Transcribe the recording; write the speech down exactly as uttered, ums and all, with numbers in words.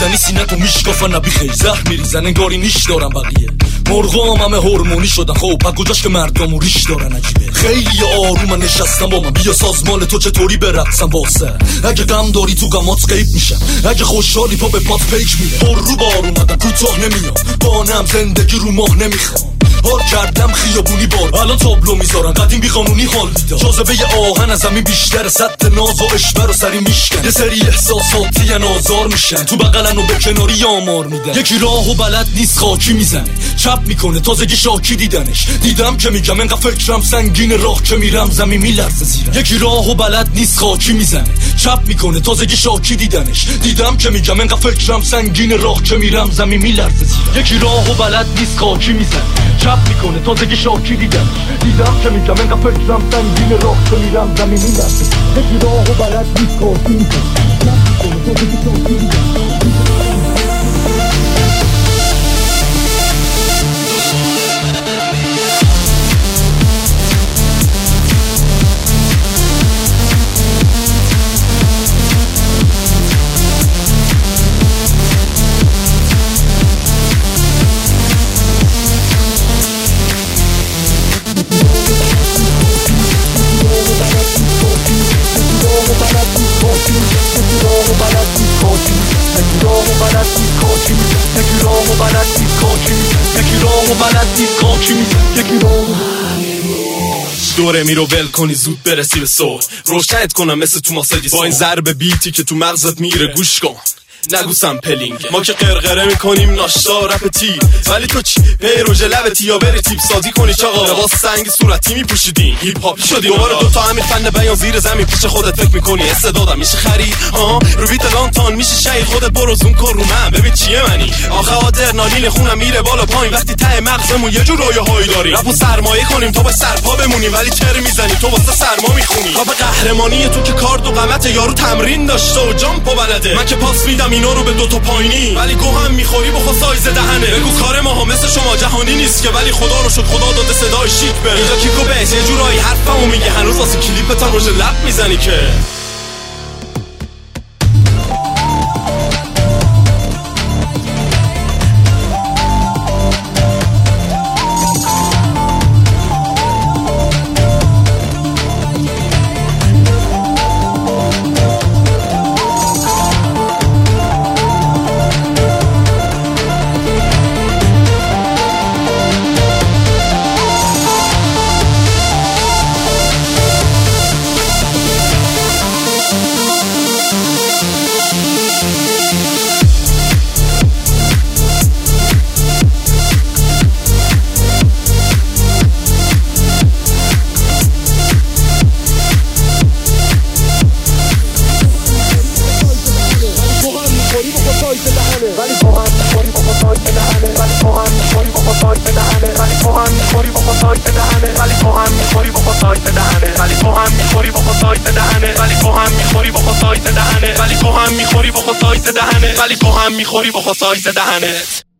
میزنی سینه تو میشکافن نبیخی زهر میریزن انگاری نیش دارن بقیه مرغام همه هورمونی شدن خب پا کجاش که مردم و ریش دارن عجیبه خیلی آروم نشستم با من بیا سازمان تو چطوری برقصم واسه اگه غم داری تو غمات غیب میشم اگه خوشحالی پا به پات پیک میره پر رو بار اومدم کوتاه نمیام بانم زندگی رو ماه نمیخوام حال کردم خیابونی بار الان تابلو میذارن قدیم بی قانونی حال میدم جاذبه آهن از زمین بیشتر سطح ناز و اشبر و سری میشکن یه سری احساساتی نازار میشن تو بغلن و به کناری آمار میدن یکی راه و بلد نیست خاکی میزنه چپ میکنه تازگی شاکی دیدنش دیدم که میگم انقدر فکرم سنگین راه که میرم زمین میلرزه زیرم یکی راه و بلد نیست خاکی میزنه چپ میکنه تازگی شاکی دیدنش دیدم که میگم انقدر فکرم سنگین راه که میرم زمین میلرزه زیرم یکی راه و بلد نیست خاکی میزنه چپ میکنه تازگی شاکی دیدم دیدم که میگم انقدر فکرم سنگین راه که میرم زمین میلرزه یکی راه و بلد نیست خاکی میزنه چپ میکنه تازگی شاکی دیدم دوره می رو ول کنی زود برسی به صبح روشنت کنم مثل تو ماسدی با این ضرب بیتی که تو مغزت میره گوش کن نگو سمپلینگ ما که قرقره میکنیم ناشتا رپتی ولی تو چی پیروژه لبتی یا بری تیپ سازی کنی چاقا لباس سنگ صورتی میپوشیدین هیپ هاپی شدی دوباره دوتا همین فن بیان زیر زمین پیش خودت فکر میکنی استعدادم میشه خرید ها رو بیت لانتان میشه شهید خودت برو زوم کن رو من ببین چیه منی آخه آدرنالین خونم میره بالا پایین وقتی ته مغزمون یه جور رویاهایی داریم رپو سرمایه کنیم تا با سرپا بمونیم ولی تر میزنی تو واسه سرما میخونی رپ قهرمانی تو که کارد و قامت یارو تمرین داشته و جامپ و بلده من که پاس میدم اینا رو به دو تا پایینی ولی گوهم میخوری بخوا سایز دهنه بگو کار ما ها مثل شما جهانی نیست که ولی خدا رو شد خدا داده صدای شیک به اینجا کیکو بیس یه جورایی حرفمو میگه هنوز واسه کلیپت هم روش لب میزنی که ولی تو هم میخوری بخوا سایز دهنت